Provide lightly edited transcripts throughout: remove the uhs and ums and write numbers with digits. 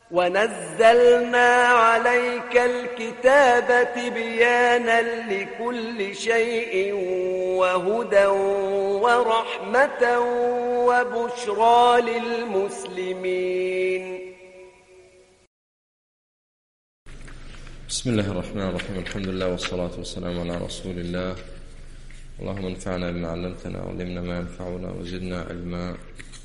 ونزلنا عليك الكتاب تبيانا لكل شيء وهدى ورحمة وبشرى للمسلمين. بسم الله الرحمن الرحيم. الحمد لله والصلاة والسلام على رسول الله. اللهم انفعنا بما علمتنا وعلمنا ما ينفعنا وزدنا علما.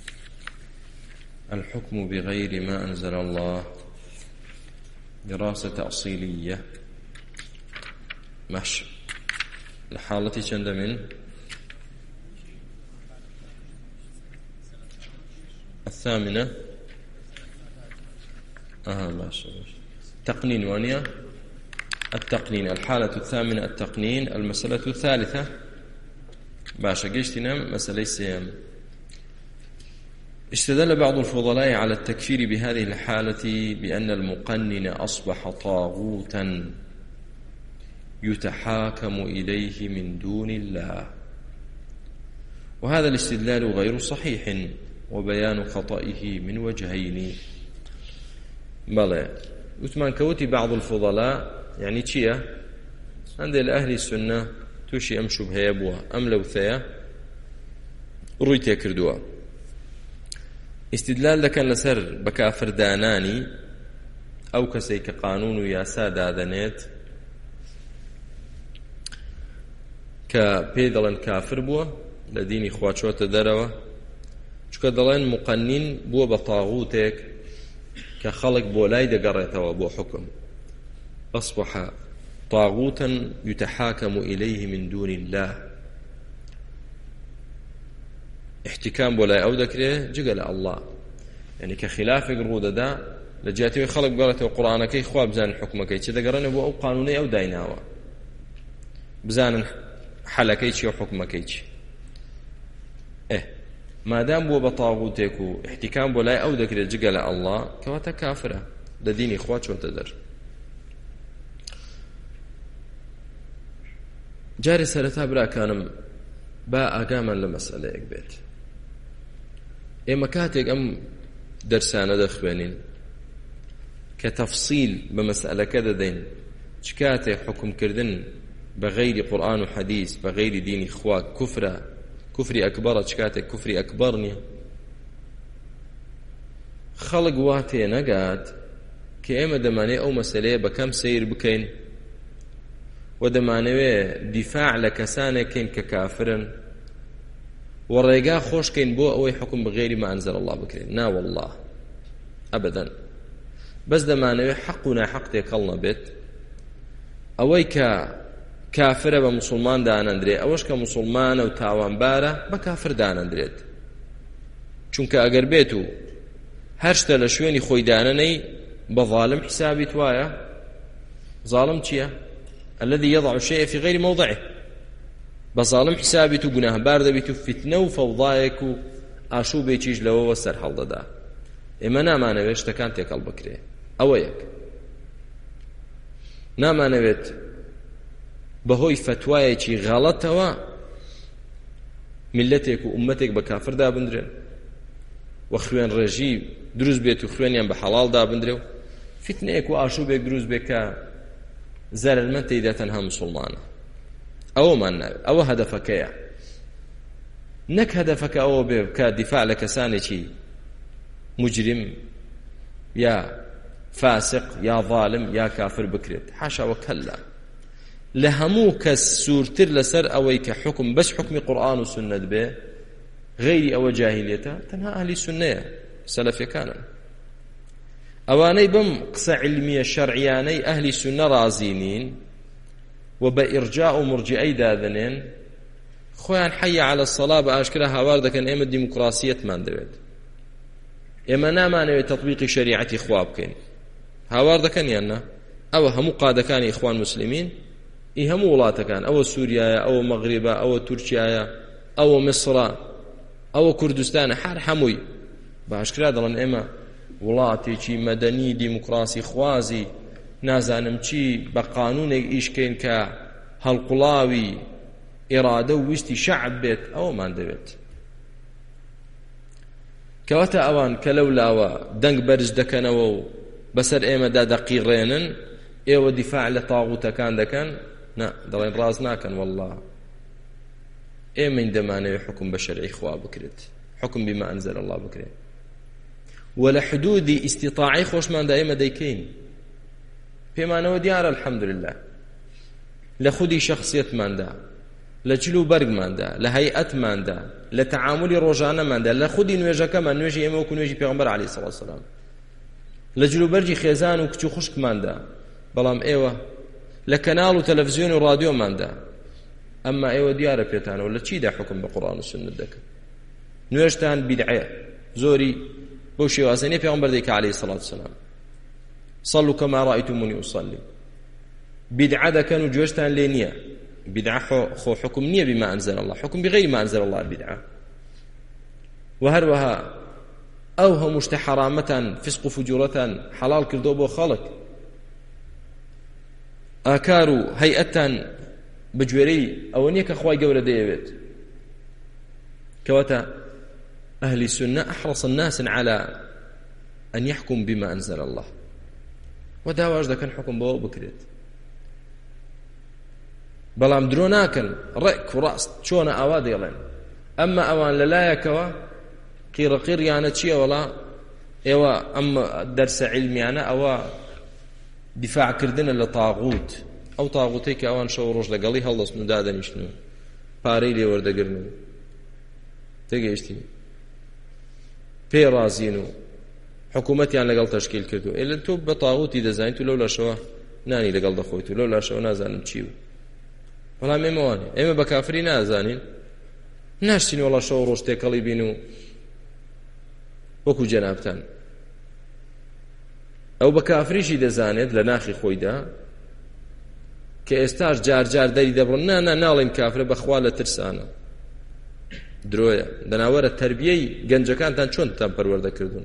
الحكم بغير ما أنزل الله، دراسة تأصيلية. ماشي. الحالة چند من الثامنة. ماشي. تقنين وانيا التقنين. الحالة الثامنة التقنين. المسألة الثالثة باشا قشتنا مسألة السيام. استدل بعض الفضلاء على التكفير بهذه الحالة بأن المقنن أصبح طاغوتا يتحاكم إليه من دون الله، وهذا الاستدلال غير صحيح وبيان خطئه من وجهين. بلى وثمان كوتي بعض الفضلاء يعني چيا عند الأهل السنة توشي أم شبهة يبوها أم لو ثيا رويتي كردوا استدلال لكن لسر بكافر داناني أو كسيك قانون ياسا دادنيت كبيدلن كافر بوا لديني خواتشوة دروا چوكا دلين مقنن بوا بطاغوتك كخلق بولاي دقريتوا بو حكم، أصبح طاغوتا يتحاكم إليه من دون الله. احتكام بولاي أو ذكره جقل الله، يعني كخلاف قرودة دا لجاتي خلق قرأته القرآن كي خواب بزان حكمك كذا قرأنا بو أو قانوني أو دايناوا بزان حلكيش أو حكمك ما دام بو بطاغوتك واحتكام بولاي أو ذكره جقل الله كواتا كافرة لديني إخوات وتدر. جاري سرتا برا كانم با أقاما لمسألة يكبيت إما كاتك أم درسانة دخبانين كتفصيل بمسألة كذا دين شكاتك حكم كردن بغير قرآن وحديث بغير دين إخوات كفري أكبر شكاتك كفري أكبرني خلق واتي نقات كإما دماني أو مسألة بكم سير بكين ودمانوي دفاع لكسانكين ككافرن والرجاء خوش كين بو أوي حكم بغير ما أنزل الله بكرين نا والله أبدا. بس دمانوي حقنا حق تيقلنا بيت أوي كافر بمسلمان دان اندري أوش كمسلمان أو تاوان بارة بكافر دان اندريد چونك أقر بيتو هرشتا لشويني خوي دانني بظالم حسابي توايا. ظالم چيا؟ الذي يضع الشيء في غير موضعه. بظالم حسابيتو قناه بارده بيتو فتنه وفوضايكو آشو بيچيج لو وسر حل دا. إما ناما نويش تكان تيكال بكري أويك ناما نويت بهوي فتوايكي غلطوا ملتك وأمتك بكافر دا بندرين وخوين رجيب دروز بيتو خوين بحلال دا بندرين فتنه وآشو بيك دروز بيكا زال المنت إذا تنهى مسلمانة أو ما أو هدفك يا نك هدفك أو كدفاع لك سانتي مجرم يا فاسق يا ظالم يا كافر بكرت حاشا وكلا لهموك السورتر لسر أويك حكم بس حكم قرآن وسنة به غير أو جاهليته تنهى أهل السنة سلف كان أواني بم قصة علمية شرعياني أهل السنة رازينين وبإرجاء مرجئي داذنين خوان حي على الصلاة بأشكرها هاواردك أن إما الديمقراطية من دويد إما ناماني تطبيق شريعة إخوابكين هاواردك أن يانا أو همو قادكان إخوان مسلمين همو ولاتكان أو سوريا أو مغربا أو تركيا أو مصر أو كردستان حار حموي بأشكرها دلن إما وڵاتێکی مەدەنی دیموکراسی خوازی نازانم چی بە قانونێک ئیشکەین کە هەڵقوڵاوی ئێرادە و ویستی شەعب بێت ئەومان دەوێت کەواتە ئەوان کە لەولاوە دەنگ بەرز دەکەنەوە و بەسەر ئێمەدا دەقیڕێنن ئێوە دیفاع لە تاغوتەکان دەکەن نا دەڵێن ڕاز ناکەن والله ئێمە دەمانەوێت حکم بە شەرعی خوا بکرێت حکم بما أنزل الله بکرێت ولا حدودی ئیستیطاعی خۆشماندا ئێمە دەیکەین پێمانەوە دیارە الحەمدولله لە خودی شەخسیەتماندا لە جل و بەرگماندا لە هەیئەتماندا لە تەعاملی ڕۆژانەماندا لە خودی نوێژەکەمان نوێژی ئێمە وەکو نوێژی پێغەمبەر عەلەیهی سەڵاتو وەسەلام لە جل و بەرگی خێزان و کچ و خوشکماندا بەڵام ئێوە لە کەناڵ و تەلەڤیزیۆن و ڕادیۆماندا ئەمما ئێوە دیارە پێتانەوە لە چیدا حکم بە قورئان و سنت دەکەن نوێژتان بیدعەیە زۆری بەو شێوازەیە پێغەمبەر دەیکە عەلەیهی سەڵاتو وەسەلام صلوا كما رأيتموني أصلي بدعة دەکەن و گوێشتان لێ نییە بدعة خۆ حکم نییە بما أنزل الله حكم بغير ما أنزل الله بدعة وهروها أو هەموو حرامة فسق فجورة حلال کردو بۆ خەڵک ئاکار و هەیئەتان بەگوێرەی ئەوە نییە کە خوای گەورە دەیەوێت کەواتە أهل السنة أحرص الناس على أن يحكم بما أنزل الله وداواش دەکەن حکم بەوە بکرێت بەڵام درۆ ناکەن ڕێک و ڕاست چۆنە ئاوا دێڵێن ئەمما ئەوان لەلایەکەوە قیڕەقیڕیانە چییە وەڵا ئێوە ئەم دەرسە عیلمیانە ئەوە دیفاعکردنە لە تاغوت ئەو تاغوتەی کە ئەوان شەو ڕۆژ لەگەڵی هەڵدەستن و دادەنیشتن و پارەی لێ وەردەگرن و تێگەیشتی پێ ڕازین و حکوومەتیان لەگەڵ تەشکیل کردو ئێلە تۆ بە تاغوتی دەزانیت و لەو لاشەوە نانی لەگەڵ دەخۆیت و لەو لاشەوە نازانم چی و بەڵام ئێمە وانێ ئێمە بە کافری نازانین ناشتین وەڵا شەو ڕۆژ تێکەڵی بین و وەکو جەنابتان ئەو بە کافریشی دەزانێت لە ناخی خۆیدا کە ئێستاش جار جار دەری دەبڕن نا ناڵێن کافرە بەخوا لە ترسانە درۆیە دەناوەرە تەربیەی گەنجەکانتان چۆنتان پەروەردەکردون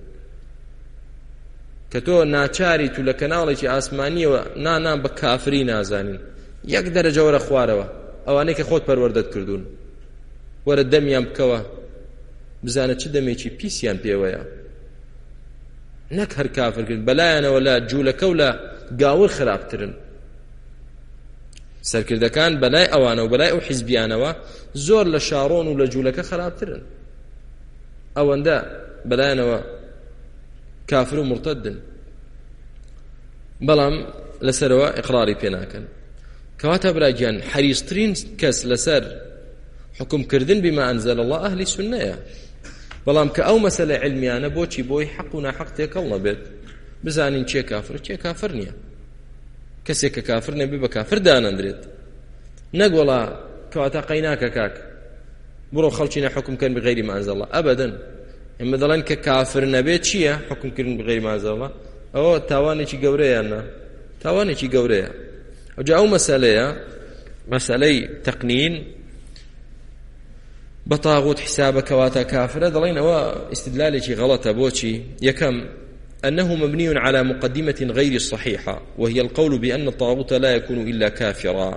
کە تۆ ناچاریت و لە کەناڵێکی ئاسمانیەوە نانان بە کافری نازانین یەک دەرەجە وەرە خوارەوە ئەوانەی کە خۆت پەروەردەت کردوون وەرە دەمیان بکەوە بزانە چ دەمێکی پیسیان پێوەیە نەک هەر کافرکرد بەلایەنەوە لە جوولەکە و لە گاور خراپترن سەرکردەکان بەلای ئەوانە و بەلای ئەو حیزبیانەوە زۆر لە شاڕۆن و لە جوولەکە خراپترن ئەوەندە بەلایەنەوە کافر و مرتدن بەڵام لەسەرەوە ئیقراری پێ ناکەن کەواتە براگیان حەریصترین کەس لەسەر حکمکردن بما أنزل الله ئەهلی سونەیە بەڵام کە ئەو مەسەلە علمیانە بۆچی بۆی حەق و ناحەق تێکەڵ نەبێت بزانین چێ کافر چێ کافر نییە کەسێک کە کافر نەبێ بە کافر دانەندرێت نەک وەڵا کەواتە قەیناکە کاک بڕۆ خەڵکی نەحکمکەن بغەیری ما أنزل الله ئەبەدەن ئێمە دەڵێن کە کافر نەبێت چییە حکمکردن بغەیری ما أنزل الله ئەوە تاوانێکی گەورەیانە تاوانێکی گەورەیە ئەوجا ئەو مەسەلەیە مەسەلەی تەقنین بطاغوت حسابك واتا كافرة دلين هو استدلالك غلطة بوشي يكم أنه مبني على مقدمة غير صحيحة وهي القول بأن الطاغوت لا يكون إلا كافرا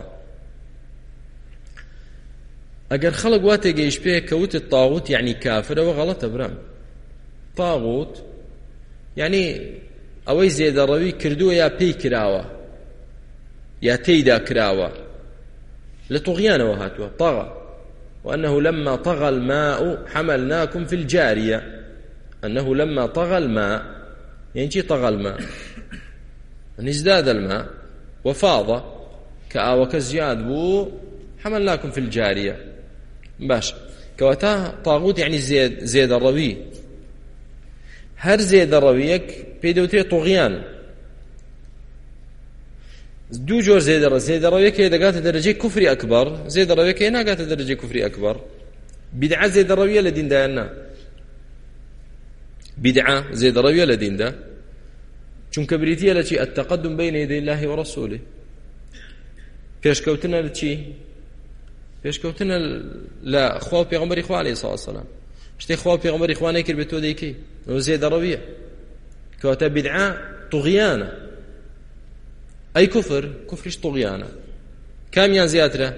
أجر خلق واتا جيش بيه كوت الطاغوت يعني كافر وغلطة برام طاغوت يعني أوي زيد الروي كردو يا بي كراوة يا تيدا كراوة لطغيان وهاتوا طغى وأنه لما طغى الماء حملناكم في الجارية أنه لما طغى الماء يعني شي طغى الماء أن ازداد الماء وفاض كزياد بو حملناكم في الجارية باش كواتا طاغوت يعني زيد الروي هر زيد الرويك بيدوتي طغيان دو جور زيد الرويك إذا قالت درجة كفري أكبر زيد الرويك هنا قالت درجة كفري أكبر بدعة زيد الروية لدين دانا بدعة زيد الروية لدين دا چونك بريتية لشي التقدم بين يدي الله ورسوله پێشکەوتنە لە چی پێشکەوتنە لە خوا و پێغەمبەری خوا عەلەیهی سەڵاتو وەسەلام شتێک خوا و پێغەمبەری خوا نەیکرد بێت تۆ دەیکەی ئەوە زێدەڕەویە کەواتە بیدعە طغیانە ئەی کوفریش طغیانە کامیان زیاترە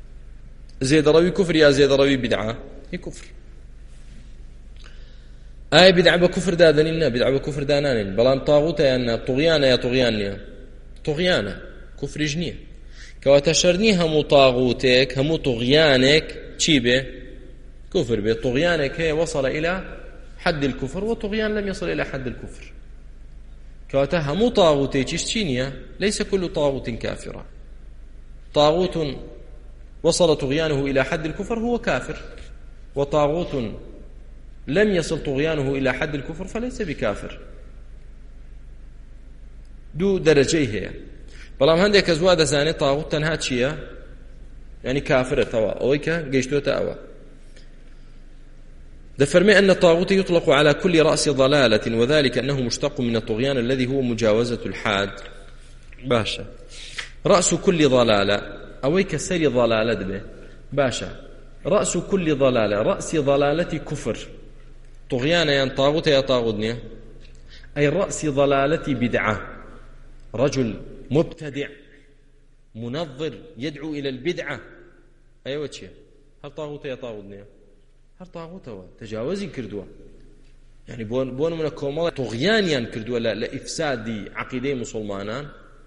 زێدەڕەوی کوفر یا زێدەڕەوی بیدعە هی کوفر ئایا بدعە بە کوفر دادەنین؟ نا، بدعە بە کوفر دانانین، بەڵام تاغوتە یان طغیانە یا طغیان نییە؟ طغیانە، کوفریش نییە. کەواتە شەرنی هەموو تاغوتێک، هەموو طغیانێک چی بێ؟ كفر به طغيانك هي وصل إلى حد الكفر وطغيان لم يصل إلى حد الكفر. كواتها مو طاغوتي تشتينيا، ليس كل طاغوت كافرا. طاغوت وصل طغيانه إلى حد الكفر هو كافر، وطاغوت لم يصل طغيانه إلى حد الكفر فليس بكافر. دو درجي هي. بلام هندك أزواد زاني طاغوت تنها تشيا يعني كافر توا أويكا جيشتوتا أوا. دفرمي أن الطاغوت يطلق على كل رأس ضلالة، وذلك أنه مشتق من الطغيان الذي هو مجاوزة الحاد. باشا رأس كل ضلالة أويك سري ضلالة به باشا، رأس كل ضلالة، رأس ضلالة كفر طغيان ين طاغوت يا طاغوتني، أي رأس ضلالة بدعة، رجل مبتدع منظر يدعو إلى البدعة، أيوة شيء هل طاغوت يا طاغوتني؟ هر طاغوتەوە تجاوزی کردووە، يعني بۆن منە کۆمەڵە طغیانیان کردووە لە ئیفسادی عەقیدەی مسلمانان.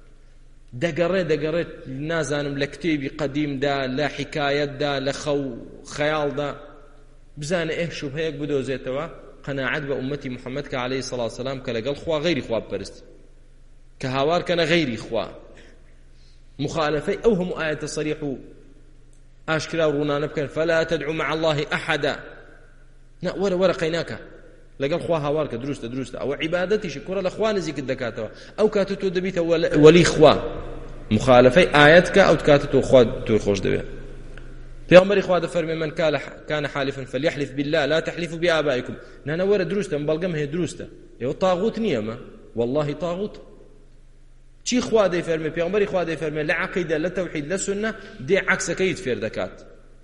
دەگەڕێت نازانم لە کتێبی قەدیمدا، لە حکایەتدا، لە خەیاڵدا بزانە شوبهەیەک بدۆزێتەوە قەناعەت بە ئومەتی محەممەد کە عەلەیهی سەڵات وسەلام کە لەگەڵ خوا غەیری خوا بپەرست، کە هاوارکەنە غەیری خوا، مخالفەی ئەو هەموو ئایەتە سەریح و ئاشکرا و ڕوونانە بکەن فلا تدعو مع الله أحدا. نا وەرە قەیناکە لەگەڵ خوا هاوارکە، دروستە ئەوە عیبادەتیشی کوڕە لە خوا نزیکت دەکاتەوە، ئەو کاتە تۆ دەبیتە وەلی خوا، مخالفەی ئایەتکە ئەو کاتە تۆ خوا تۆی خۆش دەوێت. پێغەمبەری خوا دەفەرمێ من كان حالفا فليحلف بالله لا تحلفوا بآبائكم. نانا وەرە دروستە، بەڵگەم هەیە دروستە، ئێوە تاغوت نییە مە، والله تاغوت. چی خوا دەیفەرمێ؟ پێغەمبەری خوا دەیفەرمێ لە عەقیدە، لە تەوحید، لە سونە دێ عەکسەکەیت فێر دەکات.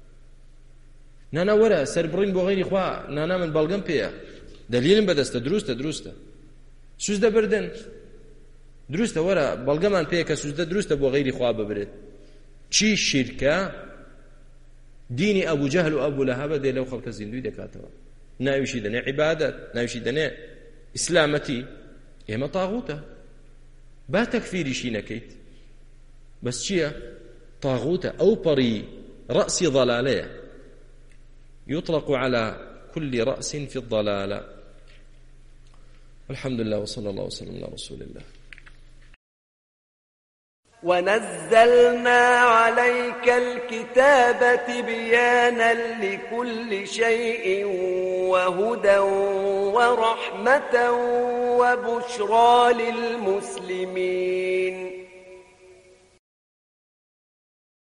نانا وەرە سەربڕین بۆ غەیری خوا، نانا من بەڵگەم پێیە، دلیلم بەدەستە، دروستە سوزدە بردن، دروستە وەرە بەڵگەمان پێیە کە سوزدە دروستە بۆ غەیری خوا ببرێت. چی شیرکە؟ دینی ئەبوو جەهل و ئەبوو لەهەبە دێ لەو خەڵکە زیندوی دەکاتەوە، ناویشی دەنێ عیبادەت، ناویشی دەنێ ئیسلامەتی. ئێمە تاغوتە، با تەکفیریشی نەکەیت، بەس چییە؟ تاغوتە، ئەو پەڕی رأسی ضلالەیە، يطلق على كل رأس في الضلالة. الحمد لله وصلى الله وسلم على رسول الله. ونزلنا عليك الكتاب تبيانا لكل شيء وهدى ورحمة وبشرى للمسلمين.